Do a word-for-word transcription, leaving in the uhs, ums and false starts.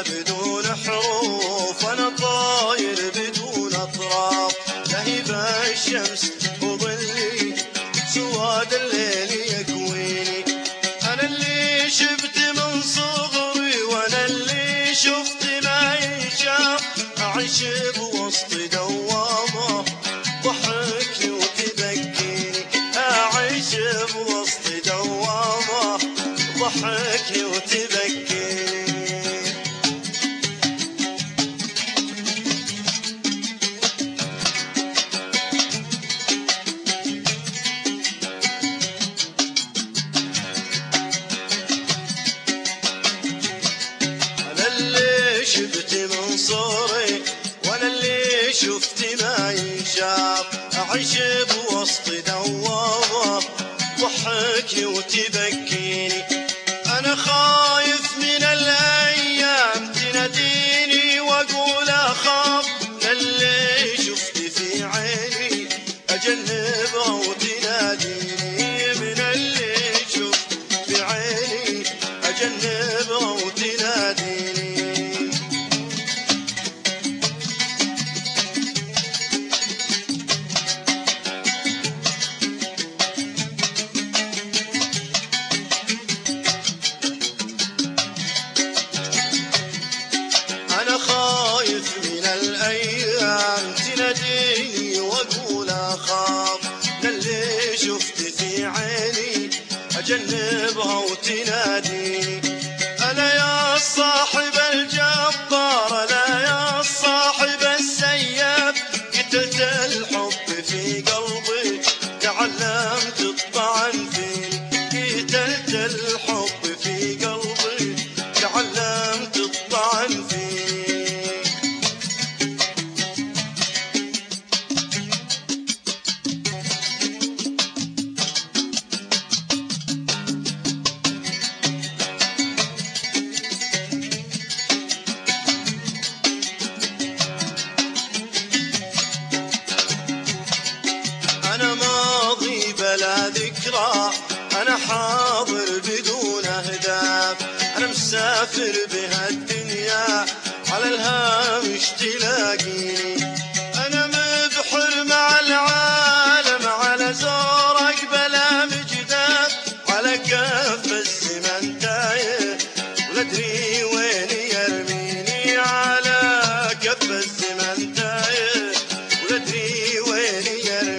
بدون حروف، أنا طاير بدون أطراف، لهيب الشمس وظلي سواد الليل يكويني. أنا اللي شفت من صغري وأنا اللي شفت ما ينشاف، أعيش بوسط دوامة ضحكني وتبكيني، أعيش بوسط دوامة ضحكني وتبكيني. شفت من صغري وانا اللي شفت ما ينشاف، اعيش بوسط دوامه ضحكني وتبكيني. انا خايف من الايام تناديني واقول اخاف، اللي شفت في عيني اجنبها وتناديني، من اللي شفت في عيني اجنبها وتناديني. أنا خايف من الأيام تناديني وأقول أخاف، للي شفت في عيني أجنبها وتناديني. أنا يا صاحب الجبار، أنا يا صاحب السياب، قتلت الحب في قلبي تعلمت الطعن فيني، قتلت الحب في قلبي تعلمت الطعن فيني. أنا ماضي بلا ذكرى، أنا حاضر بدون أهداف، أنا مسافر بهالدنيا على الهامش تلاقيني. أنا مبحر مع العالم على زورق بلا مجداف، على كف الزمن تايه ولا أدري وين يرميني، على كف الزمن تايه ولا أدري وين يرميني.